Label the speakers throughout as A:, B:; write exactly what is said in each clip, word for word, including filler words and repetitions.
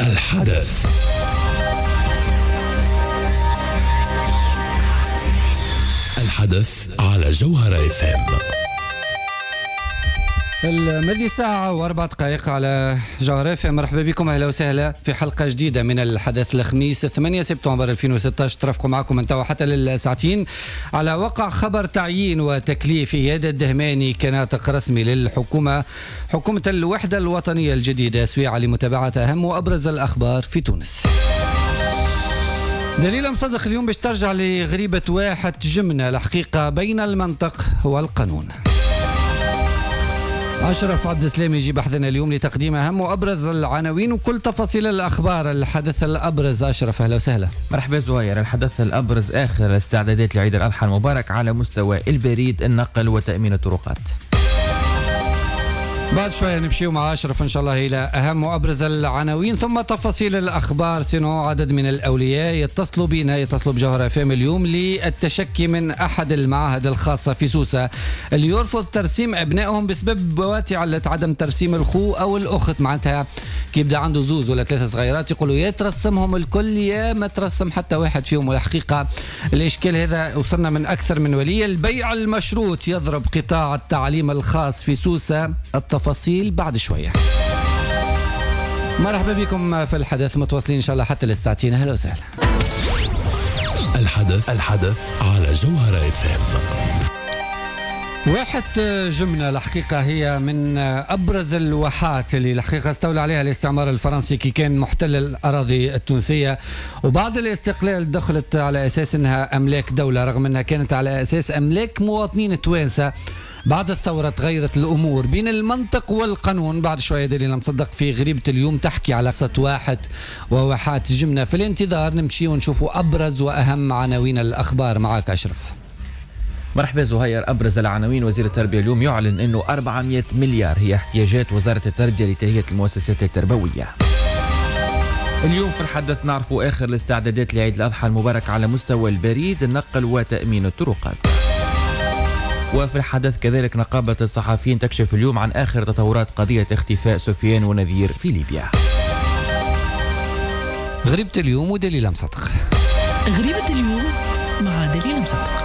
A: الحدث. الحدث على جوهرة اف ام.
B: المذي ساعة وأربع دقائق على جوهرة اف ام. مرحبا بكم، أهلا وسهلا في حلقة جديدة من الحدث. الخميس ثمانية سبتمبر ألفين وستة عشر ترافقوا معكم من توا حتى للساعتين على وقع خبر تعيين وتكليف إياد الدهماني كناطق رسمي للحكومة، حكومة الوحدة الوطنية الجديدة، سويعة لمتابعة أهم وأبرز الأخبار في تونس. دليل مصدق اليوم باش ترجع لغريبة واحد جمنة، الحقيقة بين المنطق والقانون. أشرف عبد السلام يجي بحثنا اليوم لتقديم أهم وأبرز العناوين وكل تفاصيل الأخبار. الحدث الأبرز أشرف، أهلا وسهلا.
C: مرحبا زهير. الحدث الأبرز آخر الاستعدادات لعيد الأضحى المبارك على مستوى البريد، النقل وتأمين الطرقات.
B: بعد شوية نمشيو مع أشرف إن شاء الله إلى أهم وأبرز العناوين ثم تفاصيل الأخبار. سينو عدد من الأولياء يتصلوا بنا، يتصلوا بجوهرة اف ام اليوم للتشكي من أحد المعاهد الخاصة في سوسة اللي يرفض ترسيم أبنائهم بسبب بواتع عدم ترسيم الخو أو الأخت. معناتها كي يبدأ عنده زوز ولا ثلاثة صغيرات يقولوا يا ترسمهم الكل يا ما ترسم حتى واحد فيهم. والحقيقة الإشكال هذا وصلنا من أكثر من ولي. البيع المشروط يضرب قطاع التعليم الخاص في سوسة، التفاصيل بعد شوية. مرحبا بكم في الحدث، متواصلين إن شاء الله حتى للساعتين. أهلا وسهلا.
A: الحدث الحدث على جوهرة اف ام.
B: واحد جمنة الحقيقة هي من أبرز الواحات اللي الحقيقة استولى عليها الاستعمار الفرنسي كي كان محتل الأراضي التونسية، وبعد الاستقلال دخلت على أساس أنها أملاك دولة رغم أنها كانت على أساس أملاك مواطنين توانسة. بعد الثورة تغيرت الأمور بين المنطق والقانون. بعد شوية دليل مصدق في غريبة اليوم تحكي على قصة واحد وواحات جمنة. في الانتظار نمشي ونشوفوا أبرز وأهم عناوين الأخبار. معك أشرف.
C: مرحبا زهير. أبرز العناوين: وزير التربية اليوم يعلن أنه أربعمائة مليار هي احتياجات وزارة التربية لتهيئة المؤسسات التربوية. اليوم في الحدث نعرفوا آخر الاستعدادات لعيد الأضحى المبارك على مستوى البريد، النقل وتأمين الطرقات. وفي الحدث كذلك نقابة الصحفيين تكشف اليوم عن آخر تطورات قضية اختفاء سفيان ونذير في ليبيا.
B: غريبة اليوم ودليل مصدق.
D: غريبة اليوم مع دليل مصدق.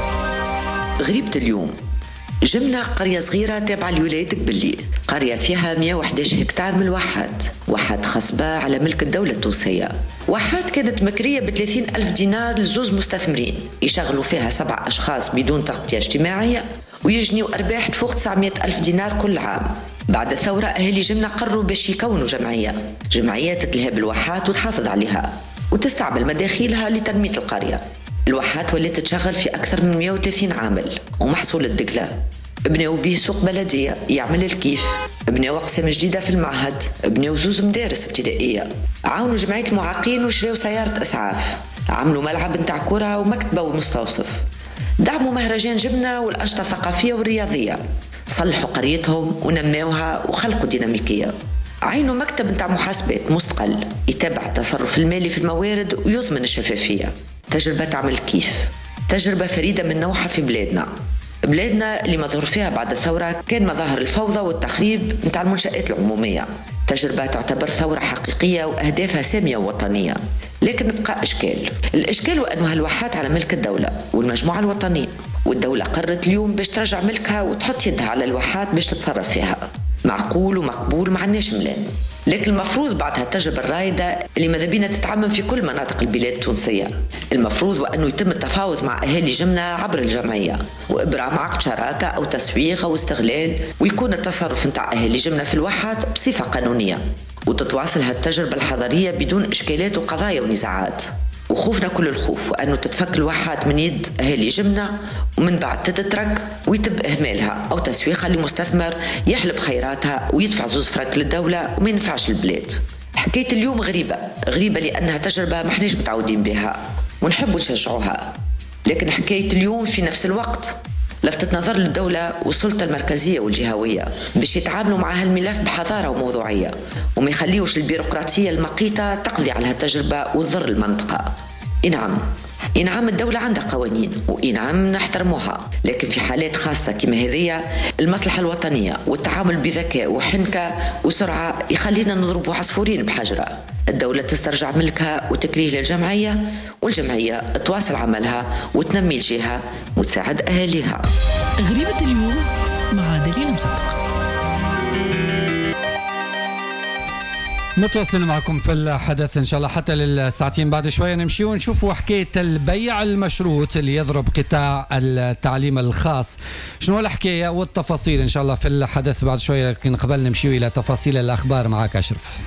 E: غريبة اليوم: جمنة قرية صغيرة تابعة لولاية قبلي، قرية فيها مئة وإحدى عشر هكتار من الواحات، واحات خصبة على ملك الدولة التونسية. واحات كانت مكرية بثلاثين ألف دينار لزوز مستثمرين يشغلوا فيها سبع أشخاص بدون تغطية اجتماعية ويجنيوا أرباح تفوق تسعمائة ألف دينار كل عام. بعد الثورة أهالي جمنة قرروا باش يكونوا جمعية جمعية تتلهب الواحات وتحافظ عليها وتستعمل مداخيلها لتنمية القرية. الواحات ولات تشغل في أكثر من مئة وثلاثين عامل، ومحصول الدقلة ابنوا به سوق بلدية يعمل الكيف، ابنوا أقسام جديدة في المعهد، ابنوا زوز مدارس ابتدائية، عاونوا جمعية المعاقين وشريوا سيارة إسعاف، عملوا ملعب نتاع كرة ومكتبة ومستوصف، دعموا مهرجان جبنة والأنشطة الثقافية والرياضية، صلحوا قريتهم ونموها وخلقوا ديناميكية، عينوا مكتب نتاع محاسبات مستقل يتابع التصرف المالي في الموارد ويضمن الشفافية. تجربة تعمل كيف، تجربة فريدة من نوعها في بلادنا. بلادنا اللي مظهر فيها بعد الثورة كان مظاهر الفوضى والتخريب نتاع المنشآت العمومية. تجربة تعتبر ثورة حقيقية وأهدافها سامية ووطنية، لكن بقى إشكال. الإشكال وأنه هالواحات على ملك الدولة والمجموعة الوطنية، والدولة قررت اليوم باش ترجع ملكها وتحط يدها على الواحات باش تتصرف فيها. معقول ومقبول، ما عندناش ملان، لكن المفروض بعد هالتجربة الرائدة اللي ماذا بينا تتعمم في كل مناطق البلاد التونسية، المفروض وأنه يتم التفاوض مع أهالي جمنة عبر الجمعية وإبرام عقد شراكة أو تسويق أو استغلال، ويكون التصرف نتاع أهالي جمنة في الواحات بصفة قانونية، وتتواصل هالتجربة الحضارية بدون إشكالات وقضايا ونزاعات. وخوفنا كل الخوف وأنه تتفك الواحات من يد أهالي جمنة ومن بعد تتترك ويتم إهمالها أو تسويقها لمستثمر يحلب خيراتها ويدفع زوز فرنك للدولة وما ينفعش البلاد. حكاية اليوم غريبة غريبة لأنها تجربة ما احناش متعودين بها ونحب نشجعوها، لكن حكاية اليوم في نفس الوقت لفتت نظر للدولة والسلطة المركزية والجهوية باش يتعاملوا مع هالملف بحذارة وموضوعية وما يخليوش البيروقراطية المقيتة تقضي على هالتجربة وتضر المنطقة. إنعم إنعم الدولة عندها قوانين وإنعم نحترموها، لكن في حالات خاصة كما هذه المصلحة الوطنية والتعامل بذكاء وحنكة وسرعة يخلينا نضرب عصفورين بحجرة. الدولة تسترجع ملكها وتكريه للجمعية، والجمعية تواصل عملها وتنمي الجهة وتساعد أهاليها.
D: غريبة اليوم مع دليل مصدق.
B: متواصلين معكم في الحدث إن شاء الله حتى للساعتين. بعد شوية نمشي ونشوفوا حكاية البيع المشروط اللي يضرب قطاع التعليم الخاص. شنو الحكاية والتفاصيل إن شاء الله في الحدث بعد شوية، لكن قبل نمشي إلى تفاصيل الأخبار معك أشرف.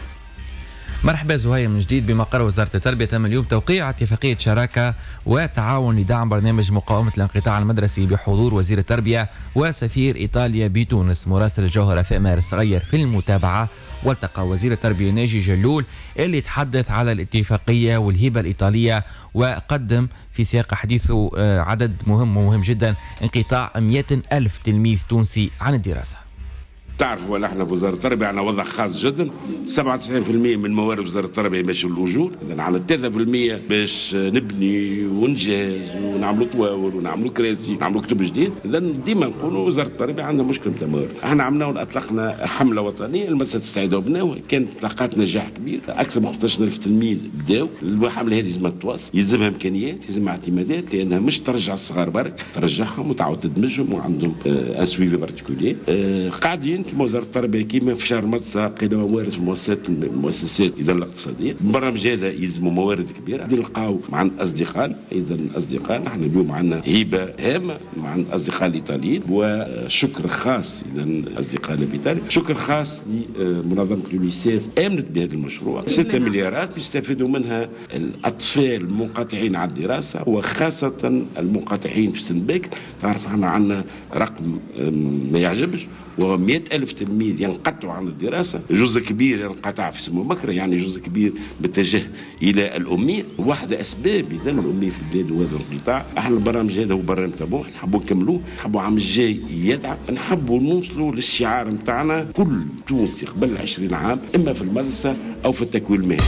C: مرحبا زهير من جديد. بمقر وزارة التربية تم اليوم توقيع اتفاقية شراكة وتعاون لدعم برنامج مقاومة الانقطاع المدرسي بحضور وزير التربية وسفير إيطاليا بتونس. مراسل الجوهرة في ماهر الصغير في المتابعة، والتقى وزير التربية ناجي جلول اللي تحدث على الاتفاقية والهبة الإيطالية، وقدم في سياق حديثه عدد مهم ومهم جدا: انقطاع مئة ألف تلميذ تونسي عن الدراسة.
F: تعرفوا ولا احنا بوزاره التربيه عندنا وضع خاص جدا. سبعة وتسعين بالمئة من موارد وزاره التربيه ماشي للاجور، اذا عندنا ثلاثة بالمئة باش نبني ونجهز ونعملوا طواول ونعملوا كراسي ونعملوا كتب جديد. اذا ديما نقولوا وزاره التربيه عندنا مشكله تاع موارد. احنا عملنا واطلقنا حمله وطنيه لمدرسه السعيده وبناوه، كانت لقات نجاح كبير، اكثر من خمسطاش ألف تلميذ بداوا. الحمله هذه لازمها تواصل، يلزمها امكانيات، يلزمها اعتمادات، لانها مش ترجع الصغار برك، ترجعهم وتعاود تدمجهم وعندهم ان سويفي بارتيكولير. قاعدين كما وزاره التربيه كيما في شهر مارس لقينا موارد في المؤسسات المؤسسات اذا الاقتصاديه. البرنامج هذا يلزموا موارد كبيره، غادي نلقاو مع الاصدقاء. اذا الاصدقاء نحن اليوم عندنا هبه هامه مع الاصدقاء الايطاليين، وشكر خاص اذا اصدقائنا بايطاليا، شكر خاص لمنظمه اليونيسيف امنت بهذا المشروع. ستة مليارات يستفيدوا منها الاطفال المنقطعين عن الدراسه، وخاصه المنقطعين في سن باكر. تعرف احنا عندنا رقم ما يعجبش، ومئة ألف تلميذ ينقطعوا عن الدراسة، جزء كبير ينقطع في سن بكرة، يعني جزء كبير باتجاه إلى الأمية. واحدة أسباب إذا الأمية في البلاد وهذا الانقطاع. احنا البرنامج هذا هو برنامج طموح، نحبوا نكملوه، نحبوا عام الجاي يدعم، نحبوا نوصلوا للشعار نتاعنا كل تونسي قبل عشرين عام إما في المدرسة أو في التكوين المهني.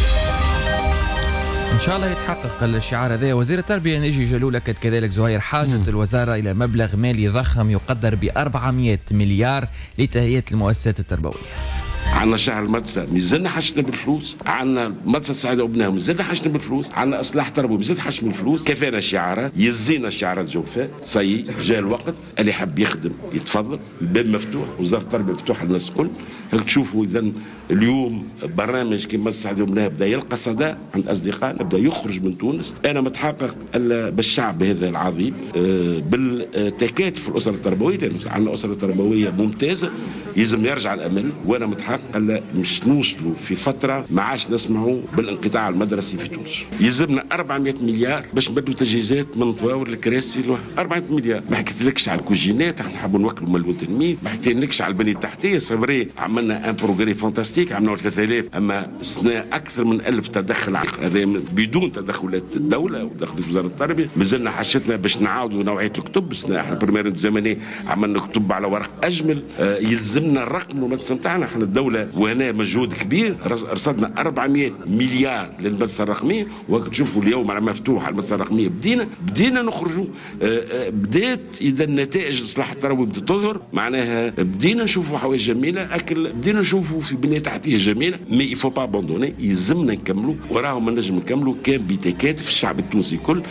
C: إن شاء الله يتحقق الشعار هذا. وزير التربية ناجي جلول أكد كذلك زهير حاجة م. الوزارة إلى مبلغ مالي ضخم يقدر ب أربعمئة مليار لتهيئة المؤسسات التربوية.
F: عندنا شهر المدرسة ميزاننا حشنا بالفلوس، عندنا مدرسة السعيدة وبناها ميزاننا حشنا بالفلوس، عندنا إصلاح تربوي ميزاننا حشنا بالفلوس. كفانا شعارات، يزينا الشعارات جوفاء. صي جاء الوقت اللي يحب يخدم يتفضل، الباب مفتوح، وزارة التربية مفتوحة للناس الكل. تشوفوا إذا اليوم برنامج كما السعيدة وبناها بدأ يلقى صدى عند أصدقائنا، بدأ يخرج من تونس. أنا متحقق بالشعب هذا العظيم بالتكاتف الأسرة التربوية، لأن عندنا أسرة تربوية ممتازة، يلزم يرجع الأمل. وأنا متحقق مش نوصلوا في فترة ما عادش نسمعوا بالانقطاع المدرسي في تونس. يلزمنا أربعمئة مليار باش نبدلوا تجهيزات من طواول الكراسي. أربعمئة مليار. ما حكيتلكش على الكوجينات، احنا نحبوا نوكلوا مليون تلميذ. ما حكيتلكش على البنية التحتية، صبري عملنا ان بروغري فانتاستيك، عملنا ثلاثة آلاف، اما سنة اكثر من ألف تدخل، هذا بدون تدخلات الدولة ودخلت وزارة التربية. مازلنا حشتنا باش نعاودوا نوعية الكتب. احنا بريمير زمني عملنا كتب على ورق اجمل. آه يلزمنا الرقم المدرسة نتاعنا، احنا الدولة وهنا مجهود كبير، رصدنا أربعمئة مليار للمدرسة الرقمية. وتشوفوا اليوم على مفتوح على المدرسة الرقمية، بدينا بدينا نخرجوا. آه آه بدات اذا النتائج الاصلاح التربوي بدات تظهر، معناها بدينا نشوفوا حوايج جميلة، اكل بدينا نشوفوا في بنية تحتية جميلة. مي يفو با اباندوني، يلزمنا نكملوا، وراهم ما نجم نكملوا كان بتكاتف الشعب التونسي كل.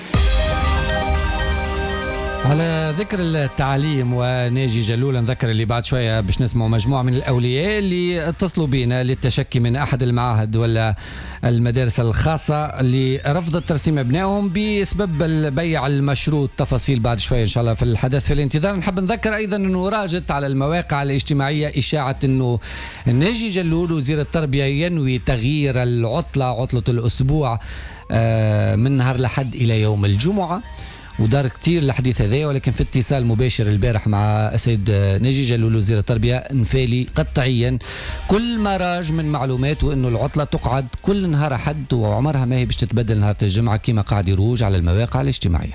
B: على ذكر التعليم وناجي جلول، نذكر اللي بعد شوية باش نسمعوا مجموعة من الأولياء اللي اتصلوا بينا للتشكي من أحد المعاهد ولا المدارس الخاصة اللي رفضت ترسيم أبنائهم بسبب البيع المشروط. تفاصيل بعد شوية إن شاء الله في الحدث في الانتظار. نحب نذكر أيضا أنه راجت على المواقع الاجتماعية إشاعة أنه ناجي جلول وزير التربية ينوي تغيير العطلة، عطلة الأسبوع من نهار لحد إلى يوم الجمعة، ودار كتير الحديث هذا. ولكن في اتصال مباشر البارح مع السيد ناجي جلول وزير التربية نفالي قطعيا كل ما راج من معلومات، وانه العطلة تقعد كل نهار حد وعمرها ما هي باش تتبدل نهار الجمعة كما قاعد يروج على المواقع الاجتماعية.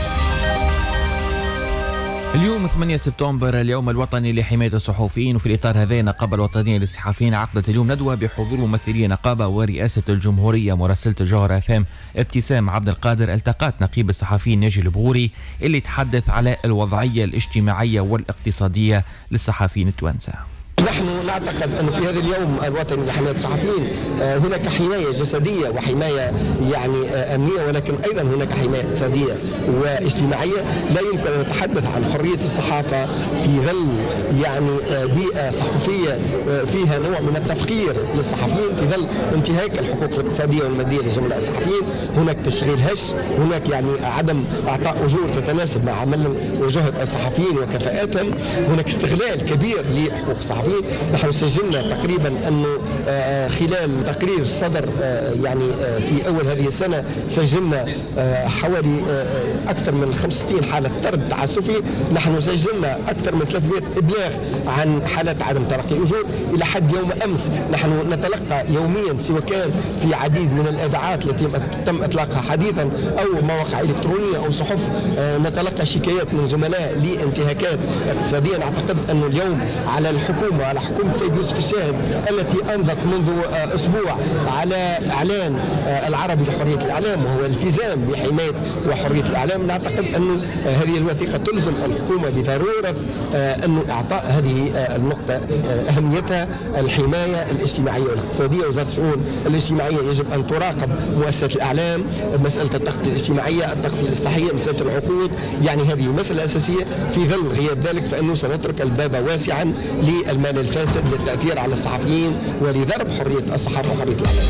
C: اليوم ثمانية سبتمبر اليوم الوطني لحماية الصحفيين، وفي الإطار هذا النقابة الوطنية للصحفيين عقدت اليوم ندوة بحضور ممثلي نقابة ورئاسة الجمهورية. مراسلة الجوهرة اف ام ابتسام عبد القادر التقت نقيب الصحفيين ناجي البغوري اللي تحدث على الوضعية الاجتماعية والاقتصادية للصحفيين التوانسة.
G: نحن نعتقد أنه في هذا اليوم الوطني لحماية الصحفيين هناك حماية جسدية وحماية يعني أمنية، ولكن أيضا هناك حماية اقتصادية واجتماعية. لا يمكن أن نتحدث عن حرية الصحافة في ظل يعني بيئة صحفية فيها نوع من التفقير للصحفيين، في ظل انتهاك الحقوق الاقتصادية والمادية لزملاء الصحفيين. هناك تشغيل هش، هناك يعني عدم إعطاء أجور تتناسب مع عمل وجهد الصحفيين وكفاءاتهم، هناك استغلال كبير لحقوق الصحفيين. نحن سجلنا تقريبا أنه خلال تقرير صدر يعني في أول هذه السنة سجلنا حوالي أكثر من خمسة وستين حالة طرد تعسفي. نحن سجلنا أكثر من ثلاثمائة إبلاغ عن حالات عدم تلقي أجور. إلى حد يوم أمس نحن نتلقى يوميا، سواء كان في عديد من الإذاعات التي تم إطلاقها حديثا أو مواقع إلكترونية أو صحف، نتلقى شكايات من زملاء لانتهاكات اقتصادية. نعتقد أنه اليوم على الحكومة، على حكومة سيد يوسف الشاهد التي أمضت منذ أسبوع على إعلان العربي لحرية الإعلام وهو التزام بحماية وحرية الإعلام، نعتقد أن هذه الوثيقة تلزم الحكومة بضرورة أن إعطاء هذه النقطة أهميتها. الحماية الاجتماعية والاقتصادية، وزارة الشؤون الاجتماعية يجب أن تراقب مؤسسة الإعلام، مسألة التغطية الاجتماعية، التغطية الصحية، مسألة العقود، يعني هذه مسألة أساسية. في ظل غياب ذلك فإنه سنترك الباب واسعا للمال الفاسد للتأثير على الصحفيين ولضرب حرية الصحافة وحرية الإعلام.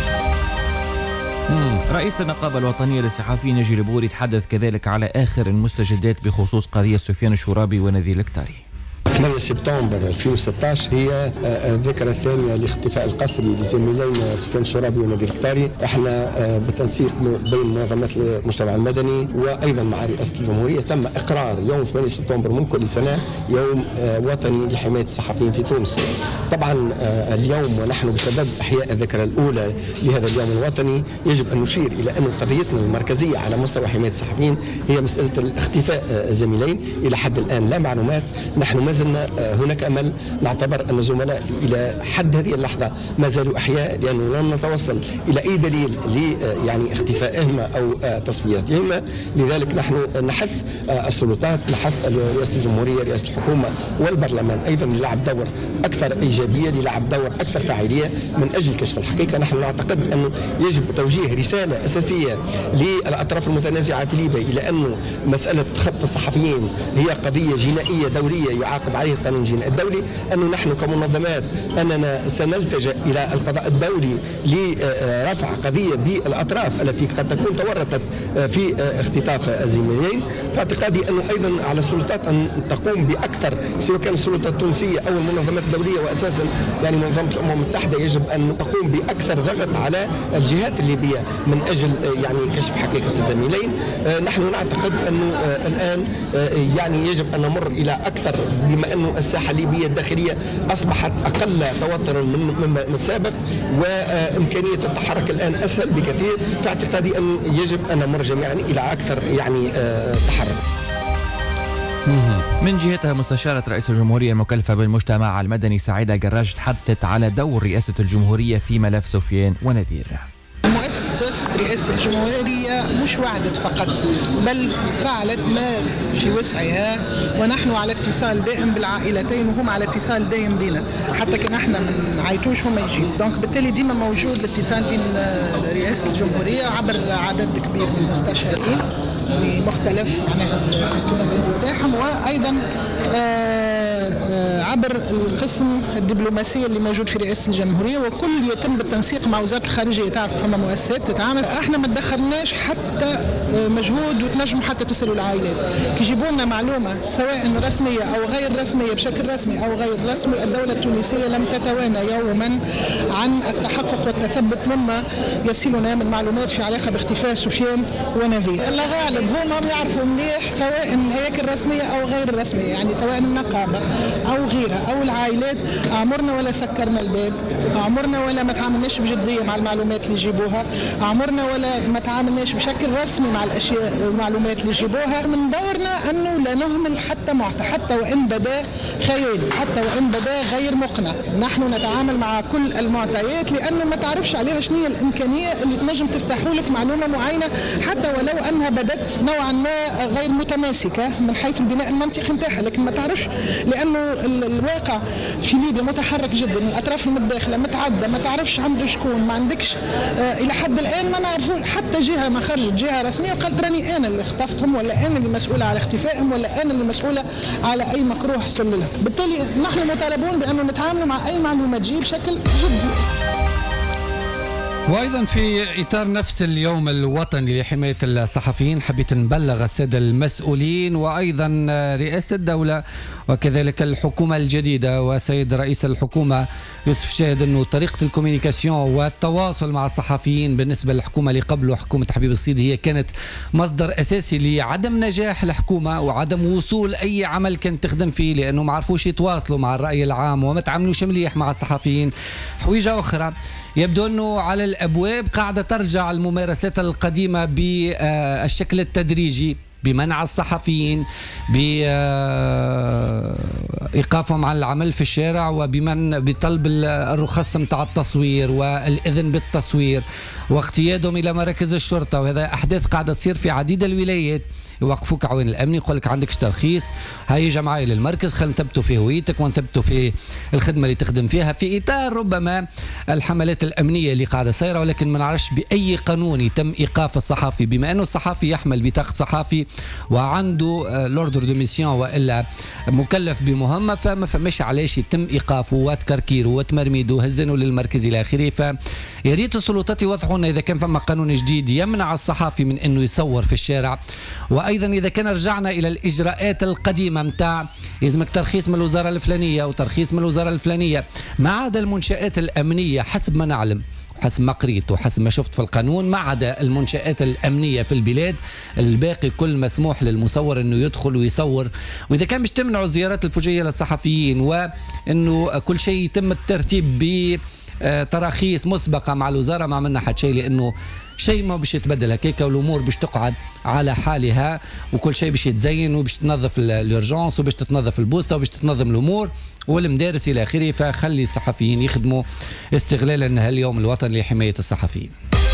C: رئيس النقابة الوطنية للصحفيين نجي البوري تحدث كذلك على آخر المستجدات بخصوص قضية سفيان الشرابي ونذير الكتاري.
G: ثمانية سبتمبر ألفين وستة عشر هي الذكرى الثانية لاختفاء القسري لزميلين سفيان الشرابي ونذير الكتاري. احنا بتنسيق بين منظمات المجتمع المدني وايضا مع رئاسة الجمهورية تم اقرار يوم ثمانية سبتمبر من كل سنة يوم وطني لحماية الصحفيين في تونس. طبعا اليوم ونحن بسبب احياء الذكرى الاولى لهذا اليوم الوطني يجب ان نشير الى ان قضيتنا المركزية على مستوى حماية الصحفيين هي مسألة اختفاء الزميلين. الى حد الان لا معلومات. نحن ما زلنا هناك أمل، نعتبر أن الزملاء إلى حد هذه اللحظة ما زالوا أحياء، لأنه لم نتوصل إلى أي دليل ل يعني اختفائهم أو تصفياتهم. لذلك نحن نحث السلطات، نحث رئاسة الجمهورية، رئاسة الحكومة والبرلمان أيضا للعب دور أكثر إيجابية، للعب دور أكثر فاعلية من أجل كشف الحقيقة. نحن نعتقد أنه يجب توجيه رسالة أساسية للأطراف المتنازعة في ليبيا إلى أنه مسألة خطف الصحفيين هي قضية جنائية دولية يعاقب عليه القانون الجنائي الدولي، أنه نحن كمنظمات أننا سنلتجأ إلى القضاء الدولي لرفع قضية بالأطراف التي قد تكون تورطت في اختطاف الزميلين. فاعتقادي أنه أيضا على السلطات أن تقوم بأكثر، سواء كان السلطات التونسية أو المنظمات الدولية، وأساسا يعني منظمة الأمم المتحدة يجب أن تقوم بأكثر ضغط على الجهات الليبية من أجل يعني كشف حقيقة الزميلين. نحن نعتقد أنه الآن يعني يجب أن نمر إلى أكثر، بما أنه الساحة الليبية الداخلية أصبحت أقل توترا من السابق وإمكانية التحرك الآن أسهل بكثير. فاعتقادي أن يجب أن نمر جميعا إلى أكثر يعني تحرك.
C: من جهتها مستشارة رئيس الجمهورية المكلفة بالمجتمع المدني سعيدة جراج تحدثت على دور رئاسة الجمهورية في ملف سفيان ونذير.
H: مؤسسة رئاسة الجمهورية مش وعدت فقط بل فعلت ما في وسعها، ونحن على اتصال دائم بالعائلتين وهم على اتصال دائم بنا، حتى كان احنا من عيطوش هم يجيب. دونك بالتالي ديما موجود الاتصال بين رئاسة الجمهورية عبر عدد كبير من المستشارين بمختلف معناها الاهتمامات بتاعهم، وايضا عبر القسم الدبلوماسي اللي موجود في رئاسة الجمهورية، وكل يتم بالتنسيق مع وزارة الخارجية. تعرف فما مؤسسات تتعامل، احنا ما تدخلناش حتى مجهود وتنجموا حتى تسألوا العائلات كي يجيبوا لنا معلومة سواء رسمية أو غير رسمية بشكل رسمي أو غير رسمي. الدولة التونسية لم تتوانى يوما عن التحقق والتثبت مما يصلنا من معلومات في علاقة باختفاء سفيان ونذير. الله غالب هم يعرفوا مليح سواء هياكل رسمية أو غير رسمية، يعني سواء النقابة أو غيرها أو العائلات، أمرنا ولا سكرنا الباب عمرنا ولا ما تعاملناش بجدية مع المعلومات اللي يجيبوها، عمرنا ولا ما تعاملناش بشكل رسمي مع الأشياء والمعلومات اللي يجيبوها. من دورنا أنه لا نهمل حتى معطى، حتى وإن بدا خيالي، حتى وإن بدا غير مقنع. نحن نتعامل مع كل المعطيات لأنه ما تعرفش عليها شنو هي الإمكانية اللي تنجم تفتحوا لك معلومة معينة، حتى ولو أنها بدت نوعا ما غير متماسكة من حيث البناء المنطقي نتاعها، لكن ما تعرفش لأنه الواقع في ليبيا متحرك جدا، الأطراف المتداخلة متعدة، ما تعرفش عنده شكون، ما عندكش آه إلى حد الآن ما نعرفون حتى جهة ما خرجت جهة رسمية وقالت راني أنا اللي خطفتهم، ولا أنا اللي مسؤولة على اختفائهم، ولا أنا اللي مسؤولة على أي مكروه حصل لهم. بالتالي نحن مطالبون بأنه نتعامل مع أي معلومة تجي بشكل جدي.
B: وأيضا في إطار نفس اليوم الوطني لحماية الصحفيين حبيت نبلغ السادة المسؤولين وأيضا رئاسة الدولة وكذلك الحكومة الجديدة وسيد رئيس الحكومة يوسف شاهد أنه طريقة الكوميونيكاسيون والتواصل مع الصحفيين بالنسبة للحكومة اللي قبله حكومة حبيب الصيد هي كانت مصدر أساسي لعدم نجاح الحكومة وعدم وصول أي عمل كانت تخدم فيه، لأنه ما عرفوش يتواصلوا مع الرأي العام وما تعاملوش مليح مع الصحفيين. حويجة أخرى يبدو أنه على الأبواب قاعدة ترجع الممارسات القديمة بالشكل التدريجي بمنع الصحفيين، بإيقافهم عن العمل في الشارع، وبمن بطلب الرخص متاع التصوير والإذن بالتصوير واقتيادهم إلى مراكز الشرطة. وهذا أحداث قاعدة تصير في عديد الولايات. يوقفوك عوين الأمن يقول لك عندكش ترخيص، هاي جماعي للمركز، خلينا نثبتوا في هويتك ونثبتوا في الخدمة اللي تخدم فيها في إطار ربما الحملات الأمنية اللي قاعدة صايرة. ولكن ما نعرفش بأي قانون يتم إيقاف الصحفي، بما أنه الصحفي يحمل بطاقة صحفي وعنده لوردر دو ميسيون وإلا مكلف بمهمة، فما فماش علاش يتم إيقافه وتكركيره وتمرميده وهزنه للمركز إلى آخره. فياريت السلطات يوضحوا لنا إذا كان فما قانون جديد يمنع الصحفي من أنه يصور في الشارع. وأيضا إذا كان رجعنا إلى الإجراءات القديمة متاع يلزمك ترخيص من الوزارة الفلانية وترخيص من الوزارة الفلانية، ما عدا المنشآت الأمنية حسب ما نعلم حسب ما قريت وحسب ما شفت في القانون، ما عدا المنشآت الأمنية في البلاد الباقي كل مسموح للمصور أنه يدخل ويصور. وإذا كان مش تمنعوا الزيارات الفجائية للصحفيين وأنه كل شيء يتم الترتيب بتراخيص مسبقة مع الوزارة، ما عملنا حد شيء، لأنه شيء ما بش يتبدل هكاك والامور بش تقعد على حالها وكل شيء بش يتزين وبش تنظف الارجانس وبش تتنظف البوسطه وبش تتنظم الامور والمدارس الى اخره. فخلي الصحفيين يخدموا استغلالا هاليوم الوطني لحمايه الصحفيين.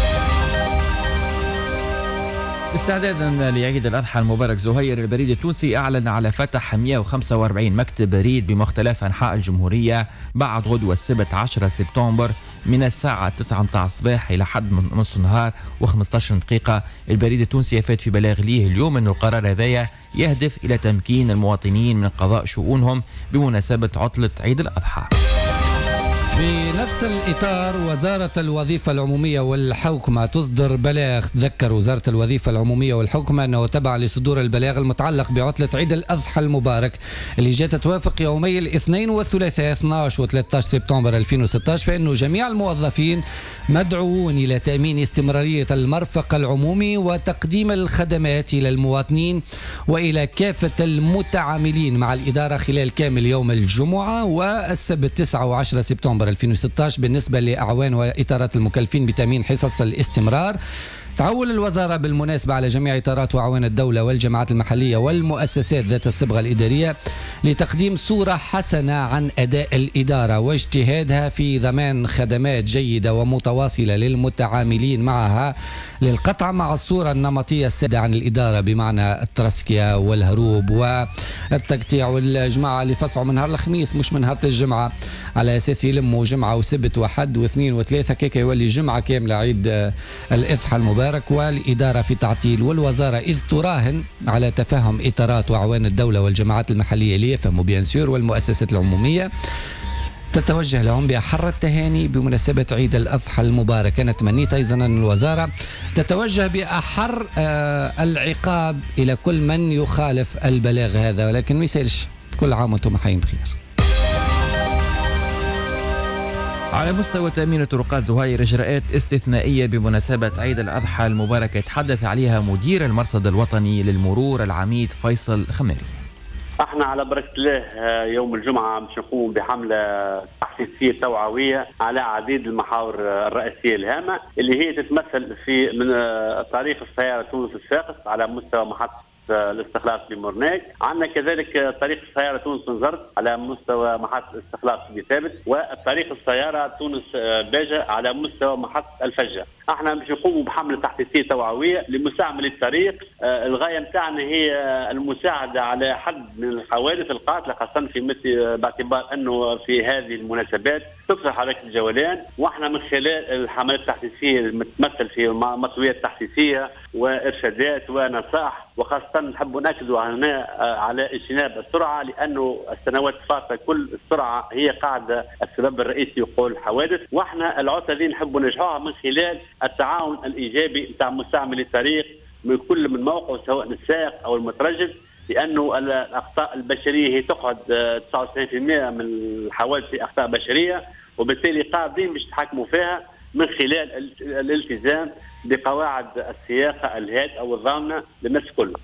C: استعدادا لعيد الأضحى المبارك زهير، البريد التونسي أعلن على فتح مئة وخمسة وأربعين مكتب بريد بمختلف أنحاء الجمهورية بعد غدوة السبت عشرة سبتمبر من الساعة تسعة متاع الصباح إلى حد من نصف النهار و15 دقيقة. البريد التونسي أفاد في بلاغ ليه اليوم أن القرار هذايا يهدف إلى تمكين المواطنين من قضاء شؤونهم بمناسبة عطلة عيد الأضحى.
B: في نفس الإطار وزارة الوظيفة العمومية والحوكمة تصدر بلاغ. تذكر وزارة الوظيفة العمومية والحوكمة أنه تبع لصدور البلاغ المتعلق بعطلة عيد الأضحى المبارك اللي جات توافق يومي الاثنين والثلاثاء اثني عشر و ثلاثة عشر سبتمبر ألفين وستة عشر، فإنه جميع الموظفين مدعوون إلى تأمين استمرارية المرفق العمومي وتقديم الخدمات إلى المواطنين وإلى كافة المتعاملين مع الإدارة خلال كامل يوم الجمعة والسبت تسعة وعشرة سبتمبر ألفين وستة عشر بالنسبة لأعوان وإطارات المكلفين بتأمين حصص الاستمرار. تعول الوزارة بالمناسبة على جميع إطارات وأعوان الدولة والجماعات المحلية والمؤسسات ذات الصبغة الإدارية لتقديم صورة حسنة عن أداء الإدارة واجتهادها في ضمان خدمات جيدة ومتواصلة للمتعاملين معها، للقطع مع الصورة النمطية السائدة عن الإدارة بمعنى الترسكية والهروب والتقطيع والجماعة اللي فصعوا من نهار الخميس مش من نهار الجمعة على أساس يلموا جمعة وسبت وحد واثنين وثلاثة كيك يولي جمعة كاملة عيد الأضحى المبارك والإدارة في تعطيل. والوزارة إذ تراهن على تفهم إطارات وأعوان الدولة والجماعات المحلية اللي يفهموا بيان سور والمؤسسات العمومية تتوجه لهم بأحر التهاني بمناسبة عيد الأضحى المبارك. أنا تمنيت أيضا أن الوزارة تتوجه بأحر آه العقاب إلى كل من يخالف البلاغ هذا، ولكن ما يسالش. كل عام وانتم حيين بخير.
C: على مستوى تأمين الطرقات زهير، إجراءات استثنائية بمناسبة عيد الأضحى المبارك يتحدث عليها مدير المرصد الوطني للمرور العميد فيصل خماري.
I: احنا على بركة الله يوم الجمعة باش نقوم بحملة تحسيسية توعوية على عديد المحاور الرئيسية الهامة اللي هي تتمثل في من طريق السيارة تونس الساقط على مستوى محطة الاستخلاص بمورناك، عندنا كذلك طريق السيارة تونس بنزرت على مستوى محطة الاستخلاص بثابت، والطريق السيارة تونس باجة على مستوى محطة الفجة. احنا باش نقوموا بحملة تحسيسية توعوية لمساعمة الطريق. آه الغاية نتاعنا هي المساعدة على حد من الحوادث القاتلة، خاصة في مثل باعتبار انه في هذه المناسبات تكثر حركة الجولان، واحنا من خلال الحملات التحسيسية المتمثل في مطويات تحسيسية وارشادات ونصائح، وخاصة نحب نأكدوا هنا على اجتناب السرعة، لأنه السنوات الفاتة كل السرعة هي قاعدة السبب الرئيسي يقول الحوادث، واحنا العطلة دي نحب ننجحوها من خلال التعاون الإيجابي نتاع مستعمل الطريق من كل من موقع، سواء السائق أو المترجل، لأنه الأخطاء البشرية هي تقعد تسعة وتسعين بالمئة من الحوادث أخطاء بشرية، وبالتالي قاعدين باش تحكموا فيها من خلال الالتزام بقواعد السياقة الهادئة والضامنة للناس كلها.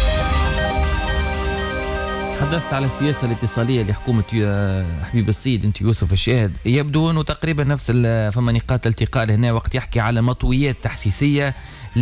C: تحدثت على السياسة الاتصالية لحكومة حبيب السيد انت يوسف الشاهد، يبدو انه تقريبا نفس فما نقاط التقاء هنا وقت يحكي على مطويات تحسيسية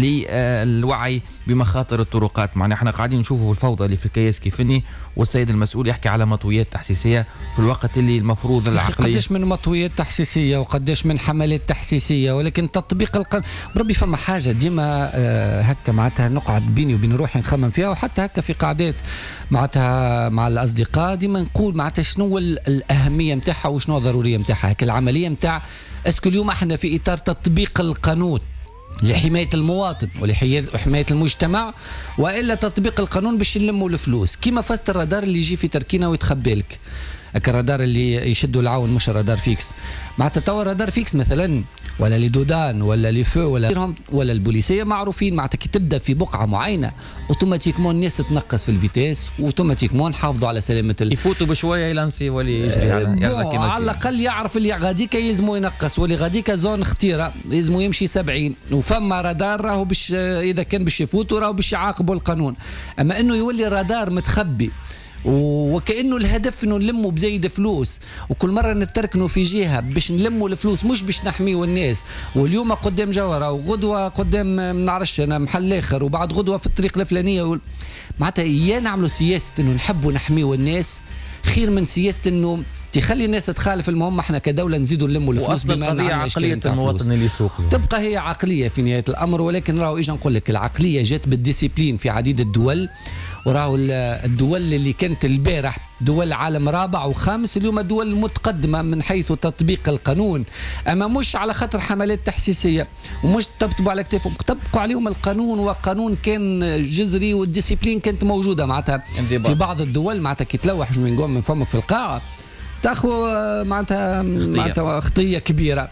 C: للوعي بمخاطر الطرقات. معنا احنا قاعدين نشوفوا الفوضى اللي في الكياس كيفني، والسيد المسؤول يحكي على مطويات تحسيسيه في الوقت اللي المفروض العقليه
B: قديش من مطويات تحسيسيه وقديش من حملات تحسيسيه، ولكن تطبيق القانون بربي فما حاجه ديما آه هكا معناتها نقعد بيني وبين روحي نخمم فيها، وحتى هكا في قعدات معناتها مع الاصدقاء ديما نقول معناتها شنو الاهميه نتاعها وشنو الضروريه نتاعها. هكا العمليه نتاع اسكو اليوم احنا في اطار تطبيق القانون لحماية المواطن ولحماية المجتمع، وإلا تطبيق القانون باش نلموا الفلوس كيما فاست الرادار اللي يجي في تركينا ويتخبى لك، هكا الرادار اللي يشدوا العون مش رادار فيكس. معناتها توا رادار فيكس مثلا ولا لي دودان ولا لي فو ولا ولا البوليسيه معروفين، معناتها كي تبدا في بقعه معينه اوتوماتيكمون الناس تنقص في الفيتيس، واوتوماتيكمون حافظوا على سلامه ال...
C: يفوتوا بشويه يلانسي ولا يجري على يرجع كيما
B: على الاقل يعرف اللي غاديك يلزموا ينقص، واللي غاديك زون خطيره يلزموا يمشي سبعين، وفما رادار راهو باش اذا كان باش يفوتوا راهو باش يعاقبوا القانون. اما انه يولي الرادار متخبي وكأنه الهدف انه نلموا بزايد فلوس، وكل مرة نتركنوا في جهة باش نلموا الفلوس مش باش نحميوا الناس، واليوم قدام جوهرة وغدوة قدام منعرفش انا محل اخر وبعد غدوة في الطريق الفلانية و... معناتها يا نعملوا سياسة انه نحبوا نحميوا الناس خير من سياسة انه تخلي الناس تخالف المهم. احنا كدولة نزيدوا نلموا الفلوس بما ان
C: عقلية المواطن اللي يسوق
B: تبقى هي عقلية في نهاية الامر، ولكن راهو اجا نقول لك العقلية جات بالديسيبلين في عديد الدول، وراهو الدول اللي كانت البارح دول عالم رابع وخامس اليوم دول متقدمة من حيث تطبيق القانون، أما مش على خاطر حملات تحسيسية ومش تطبقوا على كتافهم، طبقوا عليهم القانون، وقانون كان جذري والديسيبلين كانت موجودة معناتها في بعض الدول. معناتها كي تلوح من جوا من فمك في القاعة تاخذ معناتها معناتها خطية كبيرة.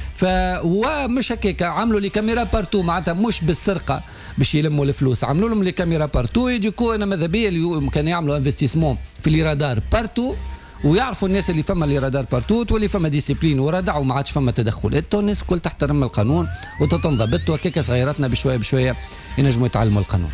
B: فمش هكاك عملوا لي كاميرا بارتو معناتها مش بالسرقة باش يلموا الفلوس، عملوا لهم لي كاميرا بارتو يجيكو. انا ماذا بيا اليوم كانوا يعملوا انفستيسمون في لي رادار بارتو ويعرفوا الناس اللي فما لي رادار بارتو تولي فما ديسيبلين وردع وما عادش فما تدخل، الناس الكل تحترم القانون وتتنضبط، وهكاك صغيراتنا بشويه بشويه ينجموا يتعلموا القانون.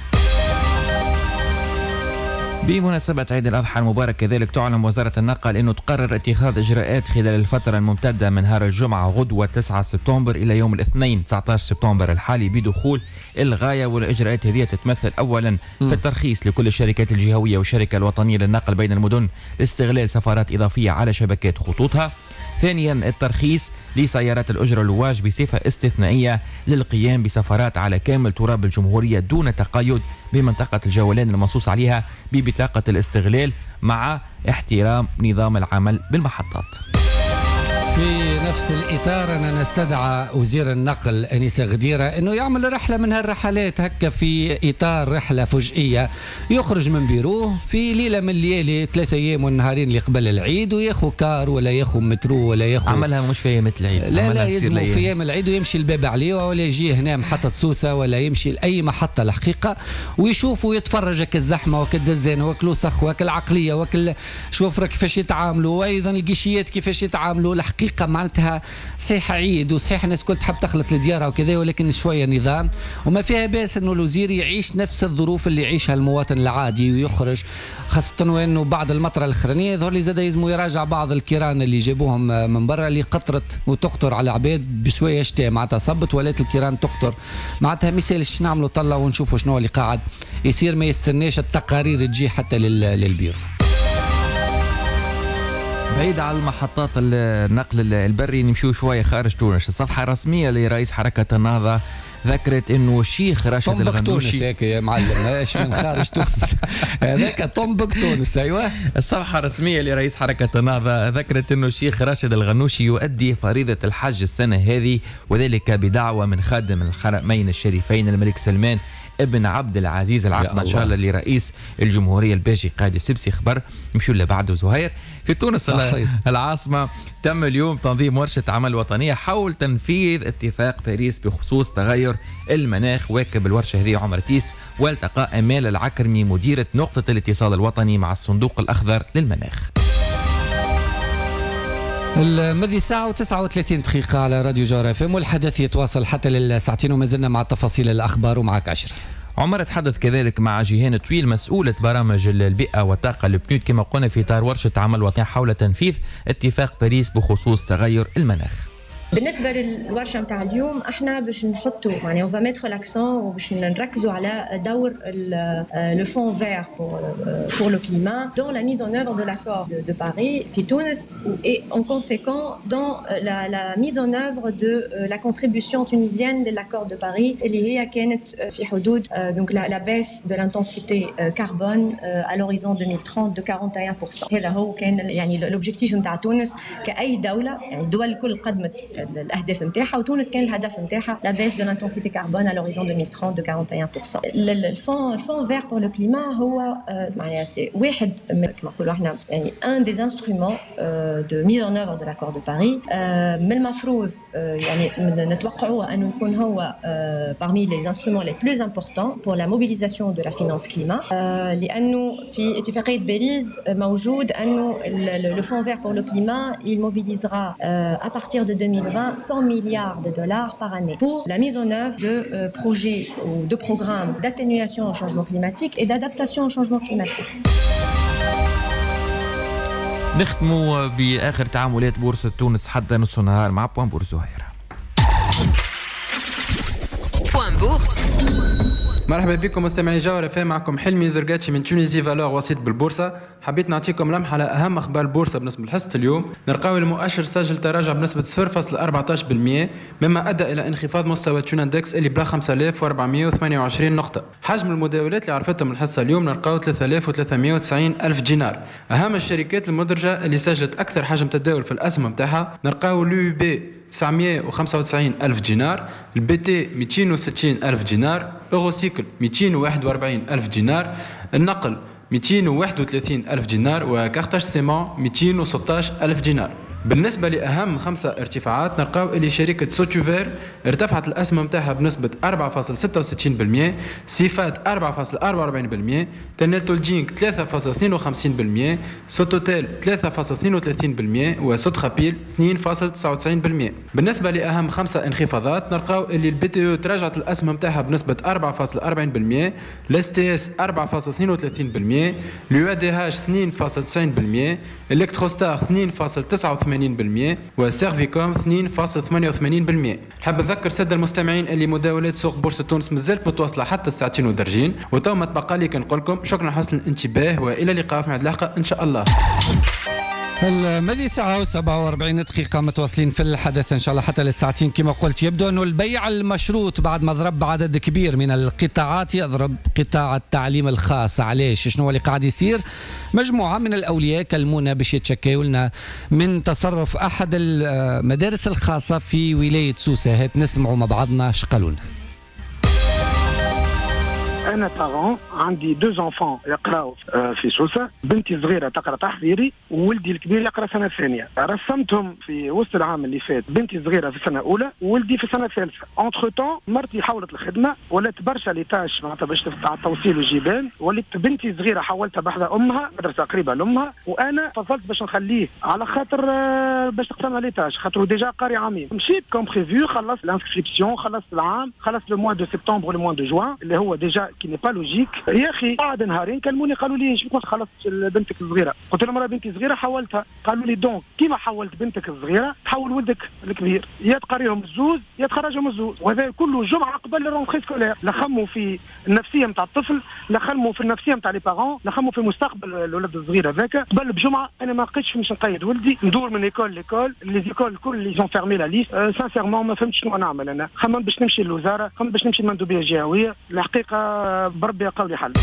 C: بمناسبة عيد الأضحى المبارك كذلك تعلن وزارة النقل أنه تقرر اتخاذ إجراءات خلال الفترة الممتدة من نهار الجمعة غدوة تسعة سبتمبر إلى يوم الاثنين تسعة عشر سبتمبر الحالي بدخول الغاية. والإجراءات هذه تتمثل أولا في الترخيص لكل الشركات الجهوية والشركة الوطنية للنقل بين المدن لاستغلال سفارات إضافية على شبكات خطوطها. ثانيا الترخيص لسيارات الأجرة الواج بصفة استثنائية للقيام بسفرات على كامل تراب الجمهورية دون تقيد بمنطقة الجولان المنصوص عليها ببطاقة الاستغلال مع احترام نظام العمل بالمحطات.
B: في نفس الإطار أنا نستدعى وزير النقل أنيسة غديرة أنه يعمل رحلة من هالرحلات هكا في إطار رحلة فجئية، يخرج من بيروه في ليلة من الليالي ثلاثة أيام والنهارين اللي قبل العيد وياخو كار ولا ياخو مترو ولا ياخو
C: عملها مش في أيام العيد،
B: لا لا يزمو في أيام العيد ويمشي الباب عليه ولا يجي هنا محطة سوسة ولا يمشي لأي محطة الحقيقة ويشوف ويتفرج الزحمة وكالدزان وكل وسخ وكالعقلية وكل شوف كيفاش يتعاملوا، وأيضا القشيات كيفاش يتعاملوا، الحقيقة الحقيقة معناتها صحيح عيد وصحيح الناس كل تحب تخلط لديارها وكذا، ولكن شوية نظام وما فيها باس انه الوزير يعيش نفس الظروف اللي يعيشها المواطن العادي ويخرج، خاصة وانه بعد المطرة الاخرانية يظهر لي زاد يلزموا يراجع بعض الكيران اللي جابوهم من برا اللي قطرت وتقطر على عباد بشوية شتاء معناتها صبت ولات الكيران تقطر، معناتها مثالش نعملوا طلة ونشوفوا شنو اللي قاعد يصير، ما يستناش التقارير تجي حتى للبيرو.
C: بعيد على المحطات النقل البري نمشيو شوية خارج تونس. الصفحة الرسمية لرئيس حركة النهضة ذكرت انه الشيخ راشد الغنوشي
B: تونس هيك يا معلم ايش من خارج تونس هذاك طنبك تونس. ايوه
C: الصفحة الرسمية لرئيس حركة النهضة ذكرت انه الشيخ راشد الغنوشي يؤدي فريضة الحج السنة هذه، وذلك بدعوة من خادم الحرمين الشريفين الملك سلمان ابن عبد العزيز العقبة ان شاء الله لرئيس الجمهورية الباجي قائد السبسي. خبر نمشيو اللي بعده زهير. في تونس صحيح. العاصمة تم اليوم تنظيم ورشة عمل وطنية حول تنفيذ اتفاق باريس بخصوص تغير المناخ. واكب الورشة هذه عمر تيس والتقى أمال العكرمي مديرة نقطة الاتصال الوطني مع الصندوق الأخضر للمناخ.
B: المذي ساعة وتسعة وثلاثين دقيقة على راديو جوهر اف ام، والحدث يتواصل حتى للساعتين وما زلنا مع تفاصيل الأخبار ومعك أشرف.
C: عمر تحدث كذلك مع جيهان طويل مسؤولة برامج البيئة والطاقة البنود كما قلنا في إطار ورشة عمل وطنية حول تنفيذ اتفاق باريس بخصوص تغير المناخ.
J: بالنسبه للورشه نتاع اليوم احنا باش نحطوا يعني اون ميتر لاكسون وباش نركزوا على دور لو فون فير pour le climat dans la mise en œuvre de l'accord de, de Paris في تونس et en conséquent dans la, la mise en œuvre de la contribution tunisienne de l'accord de Paris اللي هي كانت في حدود donc la, la baisse de l'intensité carbone à l'horizon deux mille trente de quarante et un pour cent. هذا هو كان يعني الاوبجيكتيف نتاع تونس كأي دولة، يعني الدول الكل قدمت الاهداف نتاعها وتونس كان الهدف نتاعها لا بيس دو لانتنسيتي كربون على لوريزون deux mille trente de quarante et un pour cent. الفون الفون فير بور لو كليما هو معناها سي واحد كما نقولوا احنا يعني ان دي انسترومون دو ميز اون اوفر دو لاكور دو باريس. من المفروض يعني نتوقعوا انه يكون هو parmi les instruments les plus importants pour la mobilisation de la finance climat لانه في اتفاقيه باريس موجود انه le fond vert pour le climat il mobilisera à partir de deux mille vingt cent milliards de dollars par année pour la mise en œuvre de euh, projets ou de programmes d'atténuation au changement climatique et d'adaptation au changement climatique.
C: نختموا بآخر تعاملات بورصة تونس حتى نص النهار مع بوان بورصة زهير.
K: بوان بورصة.
L: مرحبا بكم مستمعي جوهر اف ام، معكم حلمي زرقاتشي من تونيزي فالور وسيط بالبورصه. حبيت نعطيكم لمحه على اهم اخبار البورصه بالنسبه لحصه اليوم. نلقاو المؤشر سجل تراجع بنسبه صفر فاصلة أربعة عشر بالمئة مما ادى الى انخفاض مستوى تشون اندكس اللي بلغ خمسة آلاف وأربعمئة وثمانية وعشرين نقطه. حجم المداولات اللي عرفتهم الحصه اليوم نلقاو ثلاثة آلاف وثلاثمئة وتسعين الف دينار. اهم الشركات المدرجه اللي سجلت اكثر حجم تداول في الاسهم نتاعها نلقاو لو بي تسعمئة وخمسة وتسعين ألف دينار، البي تي مئتين وستين ألف دينار، أوروسيكل مئتين وواحد وأربعين ألف دينار، النقل مئتين وواحد وثلاثين ألف دينار، وكارتاج سيمون مئتين وستة عشر ألف دينار. بالنسبة لأهم خمسة ارتفاعات نلقاو اللي شركة سوتشوفير ارتفعت الأسهم نتاعها بنسبة أربعة فاصلة ستة وستين بالمئة، سيفات أربعة فاصلة أربعة وأربعين بالمئة، تنيتول جينك ثلاثة فاصلة اثنين وخمسين بالمئة، سوتوتيل ثلاثة فاصلة اثنين وثلاثين بالمئة، وسوتخابيل اثنين فاصلة تسعة وتسعين بالمئة. بالنسبة لأهم خمسة انخفاضات نلقاو اللي البي تي او تراجعت الأسهم نتاعها بنسبة أربعة فاصلة أربعين بالمئة، الاس تي اس أربعة فاصلة اثنين وثلاثين بالمئة، اليو دي هاش اثنين فاصلة تسعين بالمئة، الكتروستار اثنين فاصلة تسعة وثمانين بالمئة، وسيرفيكوم اثنين فاصلة ثمانية وثمانين بالمئة. نحب نذكر سادة المستمعين اللي مداولات سوق بورصة تونس مازالت متواصلة حتى الساعتين ودرجين، وتو ما تبقى لي كنقول لكم شكرا حسن الانتباه والى اللقاء في موعد لاحق ان شاء الله.
B: المذي ساعة وسبعة وأربعين دقيقة متواصلين في الحدث إن شاء الله حتى للساعتين. كما قلت يبدو أنه البيع المشروط بعد ما ضرب عدد كبير من القطاعات يضرب قطاع التعليم الخاص. علاش؟ شنو اللي قاعد يصير؟ مجموعة من الأولياء كلمونا باش يتشكيوا لنا من تصرف أحد المدارس الخاصة في ولاية سوسة. هات نسمعوا مع بعضنا اش قالوا لنا.
M: انا بارون عندي دو زونفون يقراو في سوسه، بنتي صغيره تقرا تحضيري وولدي الكبير يقرا سنه ثانيه. رسمتهم في وسط العام اللي فات، بنتي صغيره في سنه اولى وولدي في سنه ثالثه. اونتر تون مرتي حولت الخدمه ولات برشا ليتاش معناتها باش تفتح التوصيل والجبال، ولات بنتي صغيره حولتها بحذا امها مدرسه قريبه لامها، وانا فضلت باش نخليه على خاطر باش تقسم ليتاش خاطر ديجا قاري عامين. مشيت كوم بريفيو، خلصت الانسكريبسيون، خلصت العام، خلصت لو موا دو سبتمبر ولو موا دو جوان اللي هو ديجا كي ني با لوجيك. يا اخي بعد نهارين كلموني قالوا لي شنو كنت خلصت بنتك الصغيره؟ قلت لهم راه بنتي صغيره حولتها. قالوا لي دونك كيما حولت بنتك الصغيره تحول ولدك الكبير، يا تقريهم الزوز يا تخرجهم الزوز. وهذا كله جمعه قبل الرونتري سكولير. لا خموا في النفسيه نتاع الطفل، لا خموا في النفسيه نتاع لي بارون، لا خموا في مستقبل الولد الصغير هذاك. قبل بجمعه انا ما لقيتش باش نقيد ولدي، ندور من ايكول ليكول، لي زيكول الكل اللي جون فيرمي لا ليست. أه سانسيرمون ما فهمتش شنو نعمل. انا خممت باش نمشي للوزاره، خممت باش نمشي للمندوبيه الجهويه. الحقيقه بربي قولي حل.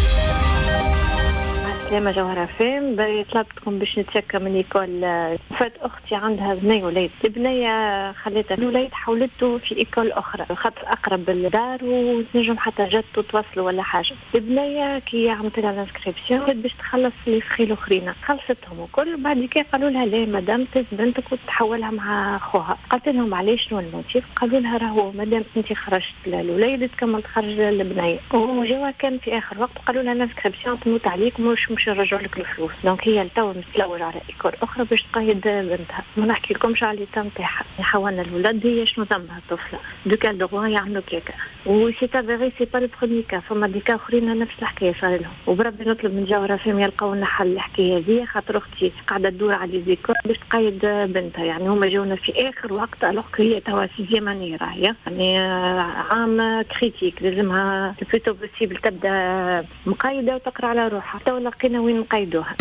N: سلامة جوهرة فيم، طلبتكم باش نتشكى من إيكول. فات أختي عندها بنية وليد، البنية خليتها الوليد حولته في إيكول أخرى خاطر أقرب للدار وتنجم حتى جت تتواصلوا ولا حاجة. البنية كي عملت لها الانسكريبسيون باش تخلص لي فخي الأخرين، خلصتهم وكل. بعد كي قالوا لها ليه مدام تز بنتك وتحولها مع أخوها. قالت لهم علاش شنو الموتيف؟ قالوا لها راهو مدام أنت خرجت للوليد تكمل تخرج للبنية. وجوا كان في آخر وقت قالوا لها الانسكريبسيون تموت عليك مش مش نرجعوا لك الفلوس. دونك هي التو متلوج على ايكول اخرى باش تقيد بنتها. ما نحكي لكمش على التام تاعها. حاولنا الولاد هي شنو ذنبها الطفله دو كال دو يعملوا كيكا. و سي تافيري سي با لو بروميي كا، فما دي كا اخرين نفس الحكايه صار لهم. وبربي نطلب من جوهره فيهم يلقاو لنا حل الحكايه هذه، خاطر اختي قاعده تدور على لي زيكول باش تقيد بنتها. يعني هما جاونا في اخر وقت الوقت هي توا سيزيام اني راهي يعني عام كريتيك، لازمها الفيتو بوسيبل تبدا مقيده وتقرا على روحها. تو لقينا وين نقيدوها.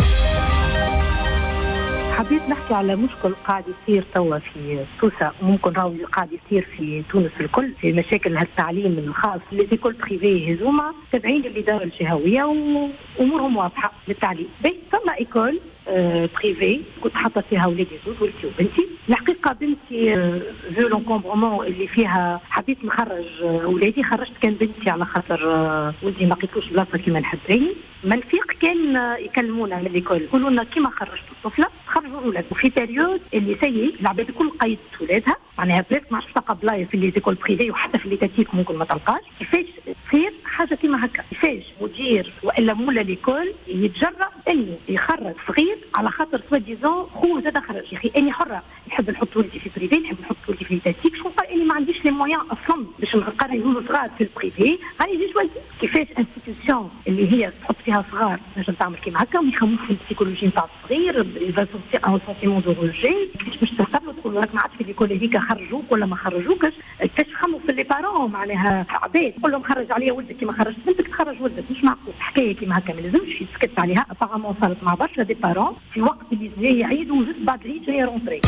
O: حبيت نحكي على مشكل قاعد يصير توا في سوسة، وممكن راهو قاعد يصير في تونس الكل، في مشاكل التعليم الخاص. لي زيكول بريفي هذوما تابعين للإدارة الجهوية وأمورهم واضحة للتعليم. بس ثم إيكول آه بريفي كنت حاطة فيها ولادي زوج، ولدي وبنتي. الحقيقة بنتي فيو لونكومبرومون اللي فيها حبيت نخرج آه ولادي، خرجت كان بنتي على خاطر آه ولدي ما لقيتوش بلاصة كيما نحبين. ما نفيق كان آه يكلمونا من الإيكول يقولوا لنا كيما خرجتوا الطفلة خرجوا ولاد. وفي بيريود اللي سيء العباد الكل قيدت ولادها، معناها بلاك ما عادش تلقى بلايص في لي زيكول بريفي وحتى في لي تاتيك ممكن ما تلقاش. كيفاش تصير حاجه كيما هكا؟ كيفاش مدير والا مولا ليكول يتجرأ انه يخرج صغير على خاطر سوا ديزون خوه زاد خرج؟ يا اخي اني حره، نحب نحط ولدي في بريفي، نحب نحط ولدي في تاتيك. شو نقول اني ما عنديش لي مويان اصلا باش نقرا يقولوا صغار في البريفي، راني جيت ولدي. كيفاش انستيتيوشن اللي هي تحط فيها صغار نجم تعمل كيما هكا ويخمموا في البسيكولوجي نتاع الصغير، ان سونتيمون دو روجي. كيفاش باش تستقبلوا تقولوا راك ما عادش في ليكول هذيك خرجوك ولا ما خرجوكش؟ كيفاش تخموا في لي بارون معناها عباد تقول لهم خرج عليا ولدك كيما خرجت بنتك تخرج ولدك؟ مش معقول حكايه كيما هكا، ما لازمش يسكت عليها. ابارامون صارت مع برشا دي بارون في وقت اللي جاي يعيدوا جست بعد العيد جاي رونتري.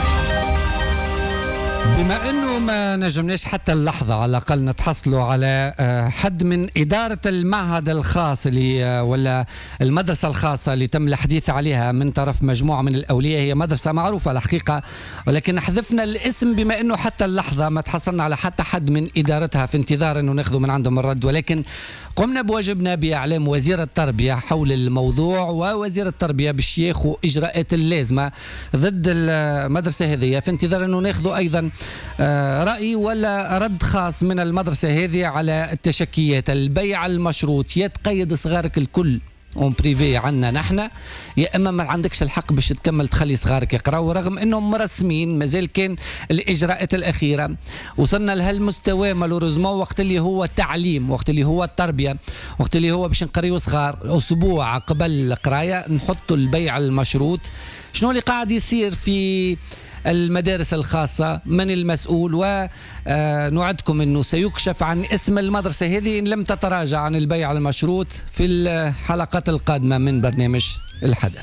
B: بما انه ما نجمناش حتى اللحظه على الاقل نتحصلوا على حد من اداره المعهد الخاص اللي ولا المدرسه الخاصه اللي تم الحديث عليها من طرف مجموعه من الاولياء، هي مدرسه معروفه الحقيقه ولكن حذفنا الاسم بما انه حتى اللحظه ما تحصلنا على حتى حد من ادارتها في انتظار انه ناخذ من عندهم الرد. ولكن قمنا بواجبنا باعلام وزير التربيه حول الموضوع، ووزير التربيه باش ياخذ اجراءات اللازمه ضد المدرسه هذه في انتظار انه ناخذ ايضا رأي ولا رد خاص من المدرسة هذه على التشكيات. البيع المشروط يتقيد صغارك الكل اون بريفي عنا نحن، يا اما ما عندكش الحق باش تكمل تخلي صغارك يقراوا رغم انهم مرسمين. مازال كان الاجراءات الاخيره وصلنا لهالمستوى مالوريزمون وقت اللي هو التعليم، وقت اللي هو التربيه، وقت اللي هو باش نقريو صغار اسبوع قبل القرايه نحطوا البيع المشروط. شنو اللي قاعد يصير في المدارس الخاصة؟ من المسؤول؟ ونعدكم أنه سيكشف عن اسم المدرسة هذه إن لم تتراجع عن البيع المشروط في الحلقات القادمة من برنامج الحدث.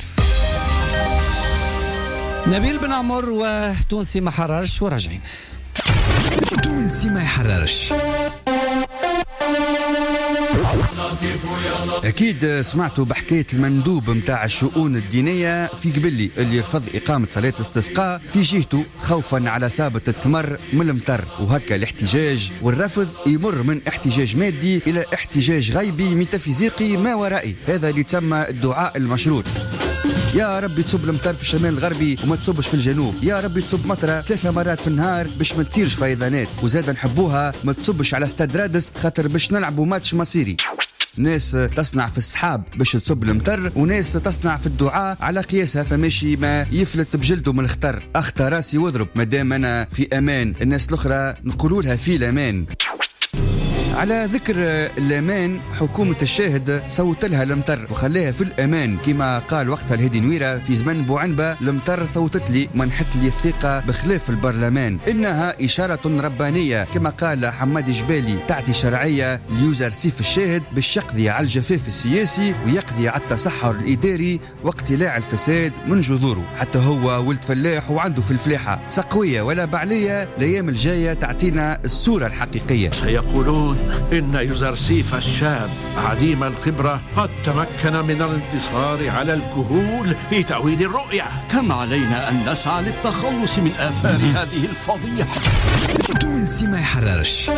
B: نبيل بن عمر وتونسي ما حررش وراجعين.
A: تونسي ما يحررش.
P: أكيد سمعتوا بحكاية المندوب متاع الشؤون الدينية في قبلي اللي رفض إقامة صلاة الاستسقاء في جهته خوفا على سابة التمر من المطر، وهكا الاحتجاج والرفض يمر من احتجاج مادي إلى احتجاج غيبي ميتافيزيقي ما ورائي. هذا اللي تسمى الدعاء المشروط. يا ربي تصب المطر في الشمال الغربي وما تصبش في الجنوب، يا ربي تصب مطره ثلاثة مرات في النهار باش ما تصيرش فيضانات، وزاد نحبوها ما تصبش على استاد رادس خاطر باش نلعبوا ماتش مصيري. ناس تصنع في السحاب باش تصب المطر، وناس تصنع في الدعاء على قياسها، فماشي ما يفلت بجلده من الخطر. اخطى راسي واضرب، مادام انا في امان الناس الاخرى نقولوا لها في الامان. على ذكر الأمان، حكومة الشاهد صوت لها المطر وخلاها في الأمان، كما قال وقتها الهادي نويرة في زمن بوعنبة: المطر صوتت لي منحت لي الثقة بخلاف البرلمان، إنها إشارة ربانية كما قال حمادي جبالي، تعطي شرعية ليوزر سيف الشاهد باش يقضي على الجفاف السياسي ويقضي على التصحر الإداري واقتلاع الفساد من جذوره. حتى هو ولد فلاح وعنده في الفلاحة سقوية ولا بعلية، الأيام الجاية تعطينا الصورة الحقيقية.
Q: سيقولون إن يوزر سيف الشاب عديم الخبرة قد تمكن من الانتصار على الكهول في تأويل الرؤية.
R: كم علينا أن نسعى للتخلص من آثار هذه الفضيحة.
A: تونسي ما يحررش.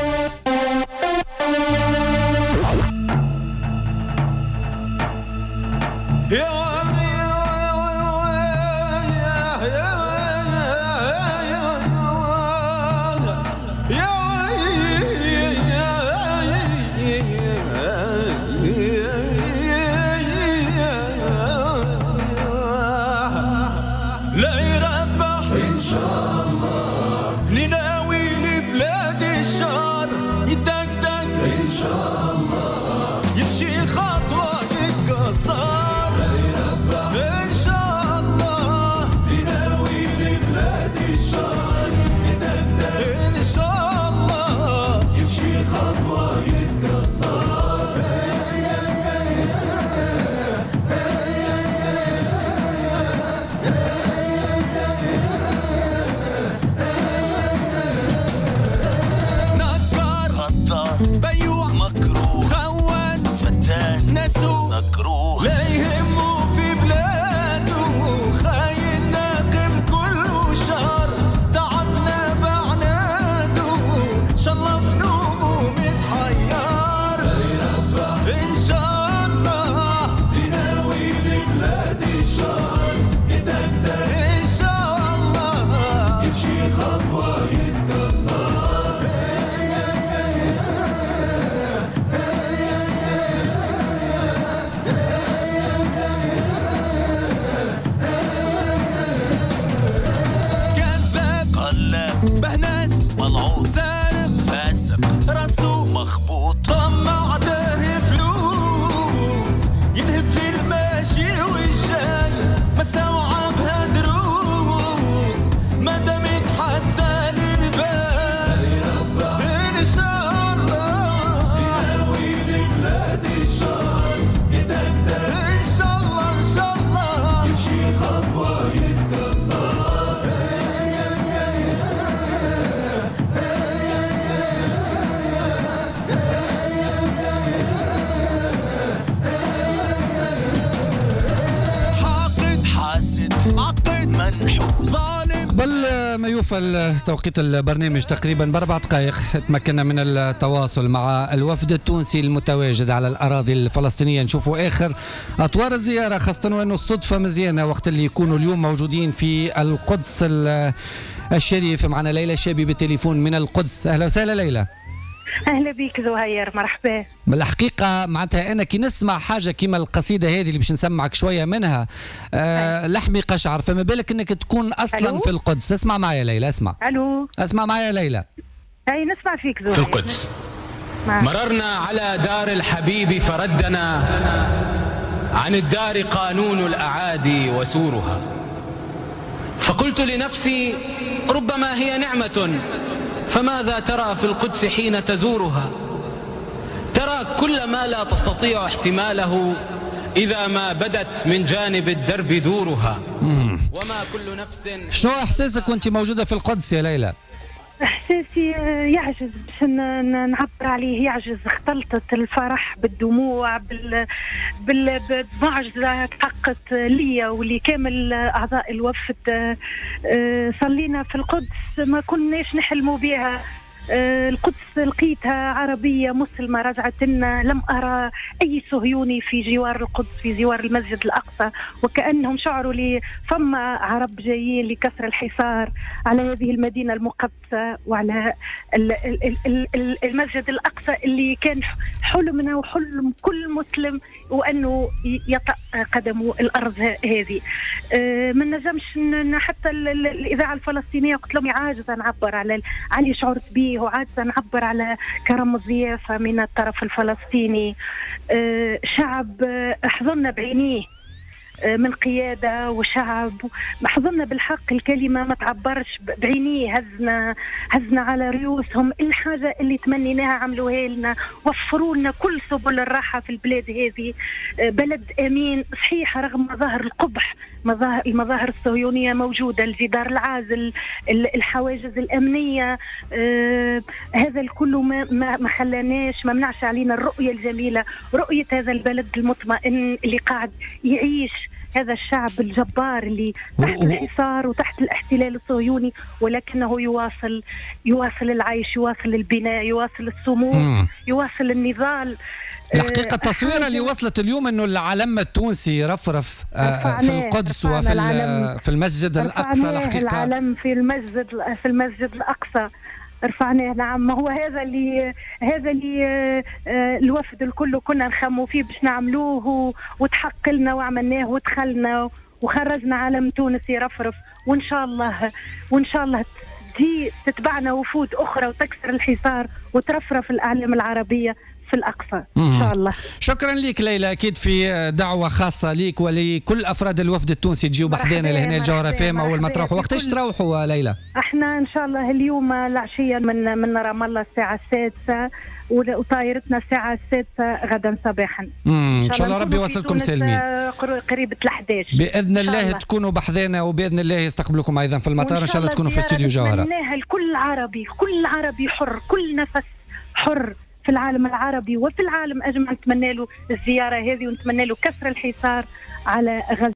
B: توقيت البرنامج تقريبا باربع دقائق تمكنا من التواصل مع الوفد التونسي المتواجد على الأراضي الفلسطينية، نشوفوا آخر أطوار الزيارة، خاصة وأنه الصدفة مزيانة وقت اللي يكونوا اليوم موجودين في القدس الشريف. معنا ليلى الشابي بالتليفون من القدس. أهلا وسهلا ليلى.
S: اهلا بك زهير، مرحبا.
B: بالحقيقه معناتها انا كي نسمع حاجه كيما القصيده هذه اللي باش نسمعك شويه منها آه لحمي قشعر، فما بالك انك تكون اصلا ألو؟ في القدس. اسمع معايا ليلى، اسمع.
S: الو
B: اسمع معايا ليلى.
S: اي نسمع فيك زهير.
T: في القدس معي. مررنا على دار الحبيب فردنا عن الدار قانون الاعادي وسورها، فقلت لنفسي ربما هي نعمه، فماذا ترى في القدس حين تزورها؟ ترى كل ما لا تستطيع احتماله إذا ما بدت من جانب الدرب دورها.
B: مم. وما كل نفس. شنو إحساسك وأنت موجودة في القدس يا ليلى؟
O: احساسي يعجز باش نعبر عليه، يعجز. اختلطت الفرح بالدموع بال بال بالمعجزه تحققت ليا ولي كامل اعضاء الوفد. صلينا في القدس ما كناش نحلموا بها. القدس لقيتها عربية مسلمة رجعت لنا. لم أرى أي صهيوني في جوار القدس، في جوار المسجد الأقصى، وكأنهم شعروا لي فما عرب جايين لكسر الحصار على هذه المدينة المقدسة وعلى المسجد الأقصى اللي كان حلمنا وحلم كل مسلم وأنه يطأ قدمه الأرض هذه. ما نجمش حتى الإذاعة الفلسطينية قلت لهم عاجزة نعبر على على شعرت به، وعاجزة نعبر على كرم الضيافة من الطرف الفلسطيني. شعب حضرنا بعينيه من قيادة وشعب، حضرنا بالحق الكلمة ما تعبرش بعينيه. هزنا هزنا على رؤوسهم الحاجة اللي تمنيناها عملوها لنا، وفروا لنا كل سبل الراحة في البلاد هذه. بلد أمين صحيح رغم مظاهر القبح، مظاهر المظاهر الصهيونية موجودة، الجدار العازل، الحواجز الأمنية. آه هذا الكل ما, ما, ما خلاناش ما منعش علينا الرؤية الجميلة، رؤية هذا البلد المطمئن اللي قاعد يعيش هذا الشعب الجبار اللي تحت الحصار وتحت الاحتلال الصهيوني، ولكنه يواصل يواصل العيش، يواصل البناء، يواصل الصمود، يواصل النضال.
B: الحقيقة التصويرة اللي وصلت اليوم انه العلم التونسي رفرف في القدس وفي في المسجد الأقصى. الحقيقة
O: العلم في المسجد في المسجد الأقصى رفعناه. نعم، ما هو هذا اللي هذا اللي الوفد الكل كنا نخموا فيه باش نعملوه، وتحقق لنا وعملناه ودخلنا وخرجنا علم تونس يرفرف. وان شاء الله وان شاء الله تجي تتبعنا وفود اخرى وتكسر الحصار وترفرف الاعلام العربيه في الأقصى إن شاء الله.
B: شكرا لك ليلى، أكيد في دعوة خاصة لك ولكل أفراد الوفد التونسي تجيوا بحذانا لهنا الجوهرة فيما أول ما تروحوا. وقتاش تروحوا ليلى؟
O: احنا إن شاء الله اليوم العشية من من رام الله الساعة السادسة، وطائرتنا الساعة السادسة غدا صباحا.
B: إن شاء الله ربي يوصلكم سالمين
O: قريبة الحداش
B: بإذن الله, الله تكونوا بحذانا، وبإذن الله يستقبلكم أيضا في المطار. إن شاء الله تكونوا في استوديو جوهرة.
O: نتمناها لكل عربي، كل عربي حر، كل نفس حر في العالم العربي وفي العالم أجمع. نتمنى له الزيارة هذه ونتمنى له كسر الحصار على غزة.